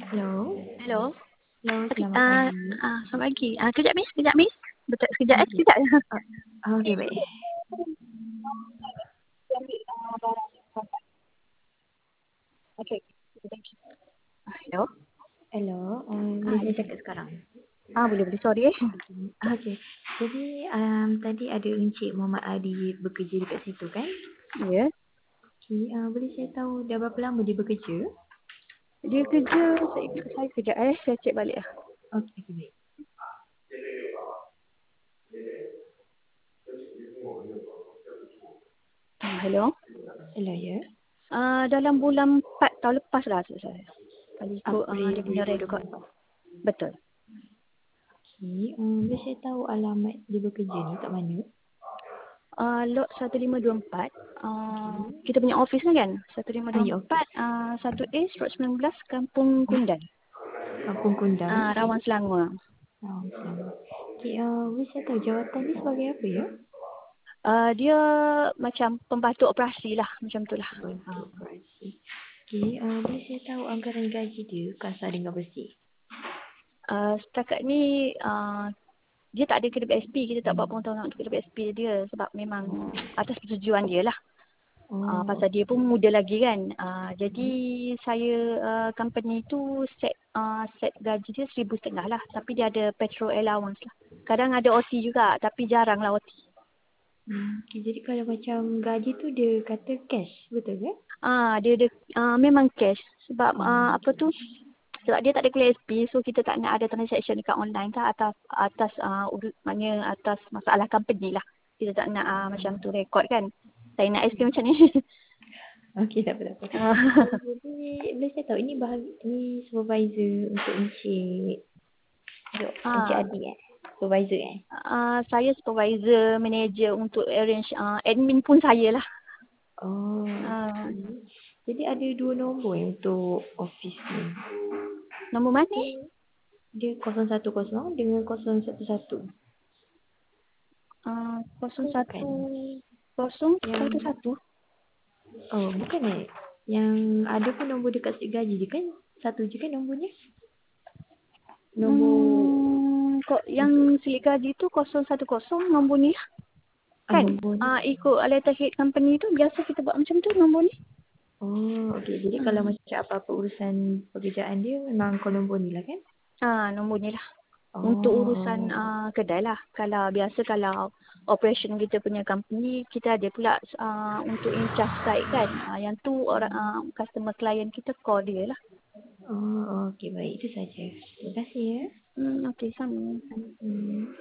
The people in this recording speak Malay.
Hello. Hello. Hello, Okey, selamat pagi. selamat pagi. Kejap Miss, kejap Miss. Betul, sekejap Okey. sekejap. Okey, baik. Okey. Thank you. Hello. Hello, boleh saya cakap sekarang? Boleh. Sorry. Okey. Jadi, tadi ada Encik Muhammad Adi bekerja dekat situ kan? Ya. Okey, boleh saya tahu dah berapa lama dia bekerja? Dia kerja, saya kejap saya cek balik. Okey, baik. Hello. Hello, ya. Dalam bulan 4 tahun lepas lah saya. Kalau ikut April dia punya rekod. 2024. Betul. Okey, boleh saya tahu alamat dia bekerja ni kat mana? Lot 1524. Kita punya office ni kan? Ya, okey. 1524 1A Road 19 Kampung Kundan. Kampung Kundang. Rawang Selangor. Selamat. Okey, boleh saya tahu jawatan ni sebagai apa ya? Dia macam pembantu operasi lah, macam tu lah. Bantu operasi. Okey, boleh saya tahu anggaran gaji dia kasar dengan bersih? Setakat ni dia tak ada KWSP, kita tak buat pengetahuan untuk KWSP dia sebab memang atas persetujuan dia lah. Pasal dia pun muda lagi kan. Jadi saya company tu set gaji dia 1,500 lah. Tapi dia ada petrol allowance lah. Kadang ada OT juga tapi jarang lah OT. Okay, jadi kalau macam gaji tu dia kata cash, betul ke? Dia ada memang cash sebab apa tu, sebab dia tak ada KWSP, so kita tak nak ada transaction dekat online kan maknanya atas masalah company lah. Kita tak nak macam tu rekod kan. Saya nak explain macam ni. Okey, tak apa, tak apa. Jadi, boleh saya tahu ini supervisor untuk Encik Adi Supervisor Saya supervisor, manager untuk arrange admin pun saya lah. Okey. Jadi ada dua nombor untuk office ni. Nombor mana? Dia 010 dengan 011. 01011. Oh, bukan Yang ada pun nombor dekat slip gaji dia kan? Satu je kan nombornya? Nombor Kok yang silik gaji tu 010 nombor ni lah. Kan? nombor ni. Ikut letterhead company tu biasa kita buat macam tu nombor ni. Okey. Jadi kalau macam apa-apa urusan pekerjaan dia memang call nombor ni lah kan? Nombor ni lah. Untuk urusan kedai lah. Kalau operation kita punya company, kita ada pula untuk in charge site kan. Yang tu orang customer client kita call dia lah. Okey, baik, itu saja. Terima kasih ya. Okey, sama.